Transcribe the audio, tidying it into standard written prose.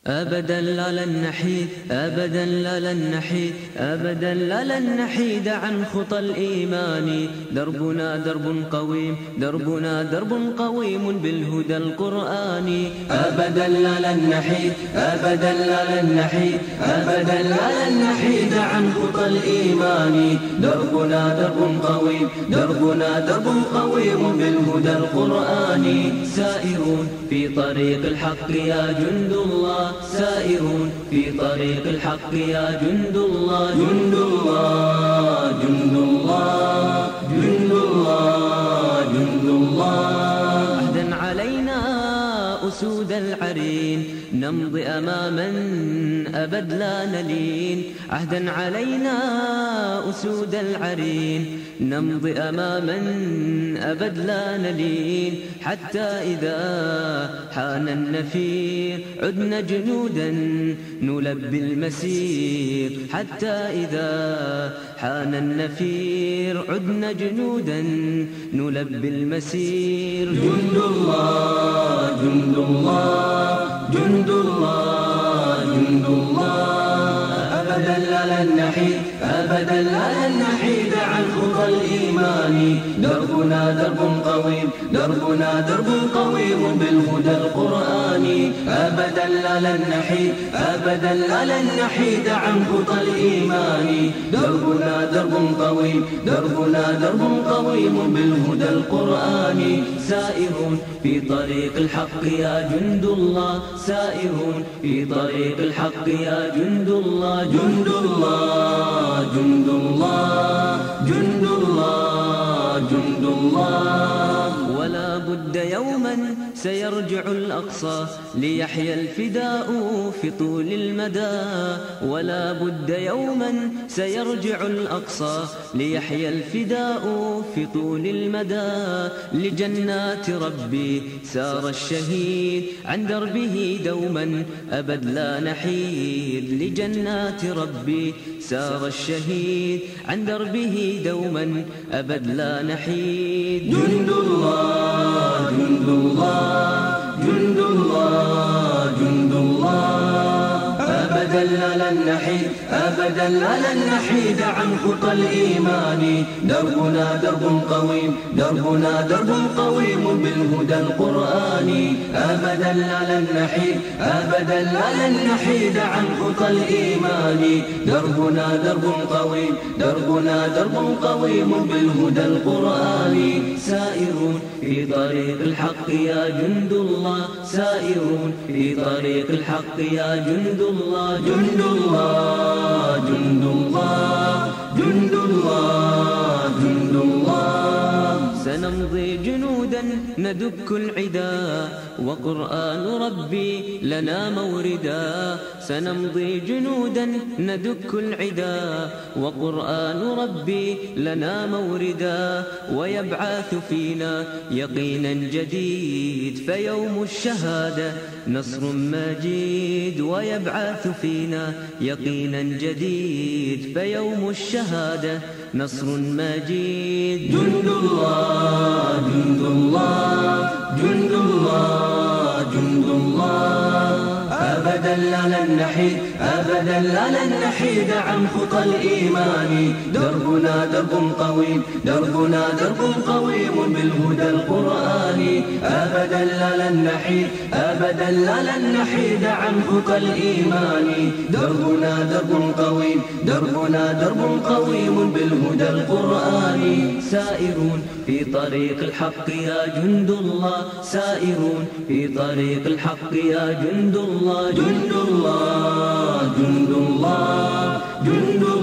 أبدا لا لن نحيد، أبدا لا لن نحيد، أبدا لا لن نحيد عن خطى الإيمان. دربنا درب قويم، دربنا درب قويم بالهدى القرآني. أبدا لا لن نحيد، أبدا لا لن نحيد، أبدا لا لن نحيد عن خطى الإيمان. دربنا درب قويم، دربنا درب قويم بالهدى القرآني. سائرون في طريق الحق يا جند الله، سائرون في طريق الحق يا جند الله. جند الله، جند الله، جند الله، جند الله. عهدا علينا أسود العرين، نمضي أماما أبد لا نلين. عهدا علينا أسود العرين، نمضي أماما أبد لا نلين. حتى إذا حان النفير عدنا جنودا نلبي المسير. حتى إذا حان النفير عدنا جنودا نلبي المسير. جند الله، جند الله، جند الله، جند الله. أبدا لا لن نحيد، أبدا لا لن نحيد عن خطى الإيمان. دربنا درب قويم، دربنا درب قويم بالهدى القرآني. أبدا لا لن نحيد، أبدا لا لن نحيد عن خطى الإيمان. دربنا درب قويم، دربنا درب قويم بالهدى القرآني. سائرون في طريق الحق يا جند الله، سائرون في طريق الحق يا جند الله. جند الله، جند الله، جند الله، جند الله. ولا بد يوما سيرجع الأقصى ليحيى الفداء في طول المدى. ولا بد يوما سيرجع الأقصى ليحيى الفداء في طول المدى. لجنات ربي سار الشهيد عن دربه دوما أبد لا نحيد. لجنات ربي سار الشهيد عن دربه دوما أبد لا نحيد. جند الله، جند الله، جند الله، جند الله. أبدا لا لن نحيد، أبدا لا لن نحيد عن خطى الإيمان. دربنا درب قويم، دربنا درب قويم بالهدى القرآني. أبدا لا لن نحيد، أبدا لا لن نحيد عن خطى الإيمان. دربنا درب قويم، دربنا درب قويم بالهدى القرآني. سائرون في طريق الحق يا جند الله، سائرون في طريق الحق يا جند الله. جند الله، جند الله، جند الله، جند الله. سنمضي جنودا ندك العدا وقرآن ربي لنا موردا. سنمضي جنودا ندك العدا وقرآن ربي لنا موردا. ويبعث فينا يقينا جديد فيوم الشهادة نصر مجيد. ويبعث فينا يقينا جديد فيوم الشهادة نصر مجيد. جند الله، جند الله، جند الله، جند الله. أبدا لا لن نحيد، أبدا لا لن نحيد عن خطى الإيمان. دربنا درب قويم، دربنا درب قويم بالهدى القرآني. أبدا لا لن نحيد، أبدا لا لن نحيد عن خطى الإيمان. دربنا درب قويم، دربنا درب قويم بالهدى القرآني. سائرون في طريق الحق يا جند الله، سائرون في طريق الحق يا جند الله. جند الله، جند الله، جند